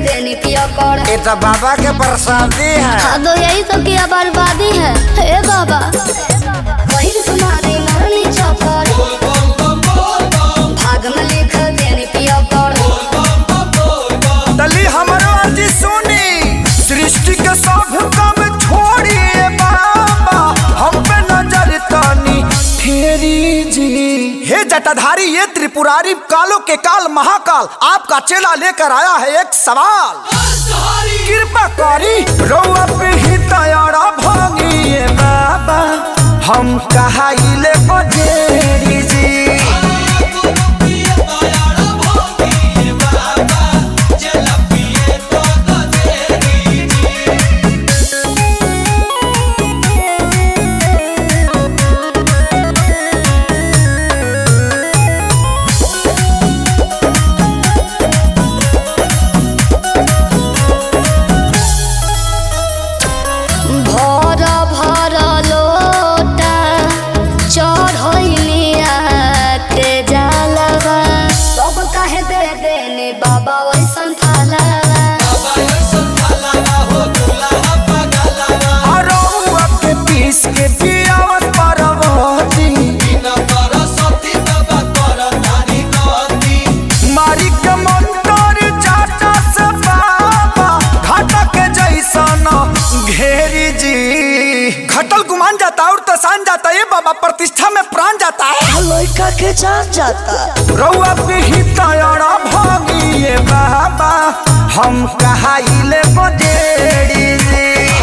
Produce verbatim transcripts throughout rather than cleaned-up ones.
देनी पिया कर। ये तो बाबा के प्रसादी है। हाँ तो यही तो किया बर्बादी है। हे बाबा वही सुनारी मरनी चौकर भाग में लिख देनी पिया कर। तली हमारा अर्जी सुनी सृष्टि के सब काम छोड़िए बाबा हम पे नजर तानी फेरी जी। हे जटाधारी ये त्रिपुरारी कालों के काल महाकाल आपका चेला लेकर आया है एक सवाल। कृपा करी रउआ पे ही तैयारा भागिए बाबा हम कहाइले बजेरी जी। बाबा वैसन थाला अरहुआ के पीस के पियावत परवती मारी के मंतर चाचा से बाबा घाटा के जैसा न घेरी जी। घटल गुमान जाता और तसान जाता ये बाबा प्रतिष्ठा में प्राण जाता है लड़का के जान जाता। रउआ पे ही तैयारा भागिए बाबा हम कहाइले बजेड़ी जी।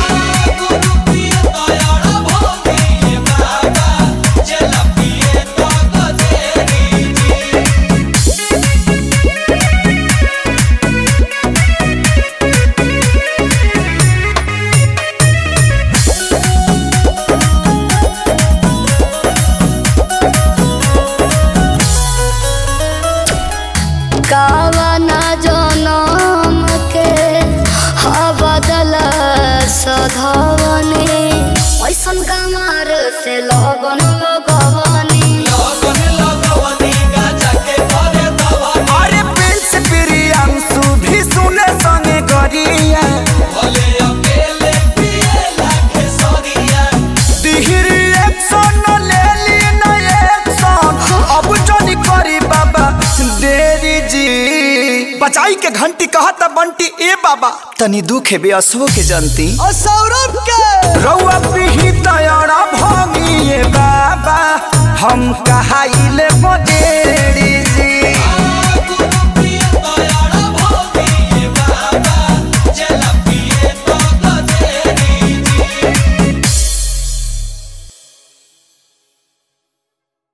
कावना जनम के बदल सधवनी ऐसन कमर से लगन लगवनी। अरे प्रिंस प्रियांशु भी सुने संगे गरिया दिहरी एक्शन ले ली न एक्शन अब जनी करी बाबा देरी जी। बचाई के घंटी कहता बंटी ए बाबा तनी दुखे बेअसो के जनती और सौरभ के रउआ भी तैयारा भागिए बाबा हम कहाइले